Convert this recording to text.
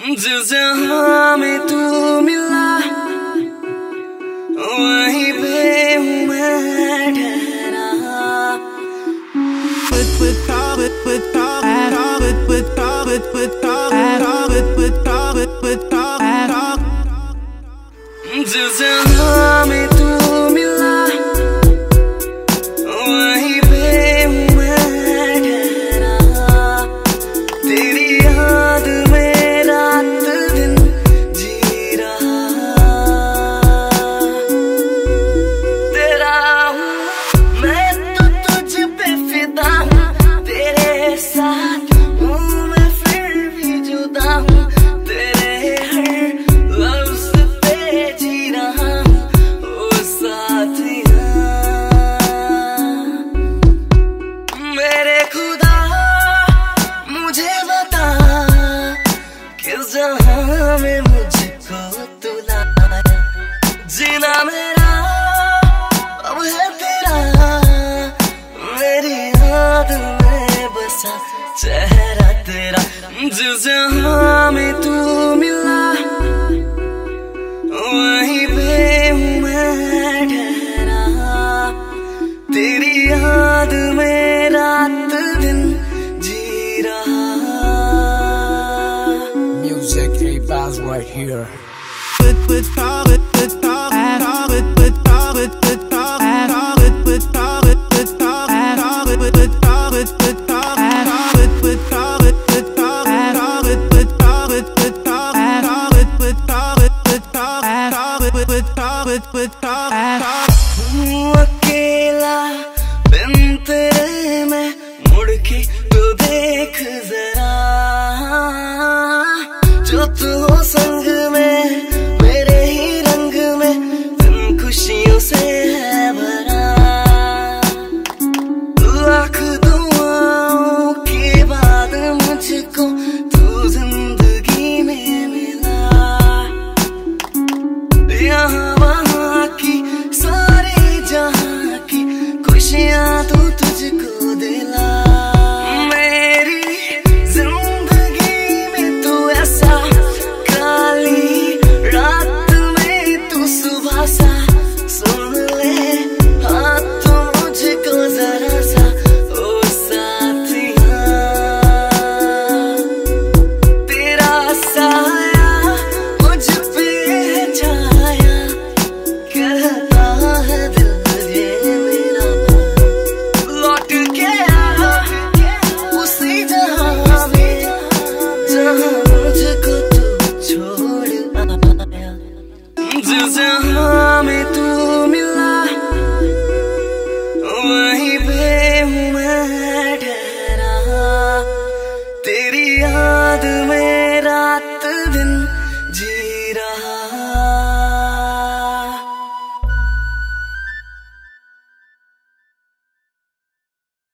जिस जहां में तू मिला वहीं पे हूँ मैं ठहरा। जिस जहां में तू मिला वहीं पे हूँ मैं ठहरा। तेरी याद में रात दिन जी रहा। तेरा हूँ मैं तो तुझ पे फिदा हूँ, तेरे साथ हूँ मैं फिर भी जुदा हूँ। तेरे हर लफ्ज़ पे जी रहा हूँ ओ साथिया। मेरे खुदा मुझे बता किस जहां में मुझको तू लाया। जीना मेरा अब है तेरा, मेरी याद में बसा चेहरा तेरा। जिस जहां में तू मिला वहीं पे हूँ मैं ठहरा। तेरी याद में रात दिन जी रहा। Music A-Vibes right here. हूँ अकेला बिन तेरे मैं, मुड़ के तो देख जरा। जो तू हो संग में मेरे ही रंग में, दिन खुशियों से है भरा। लाख दुआओं के बाद मुझको तू जिंदगी में मिला। यहाँ वहाँ की सारी जहाँ की खुशियाँ तू तुझको दिला। मेरी जिंदगी में तू ऐसा, काली रात में तू सुबह सा। सुन ले हाँ तू मुझको जरा सा ओ साथिया। तेरा साया मुझ पे छाया, कहता है दिल ये मेरा। लौट के आ उसी जहां में जहां मुझको तू छोड़ आया। जिस जहां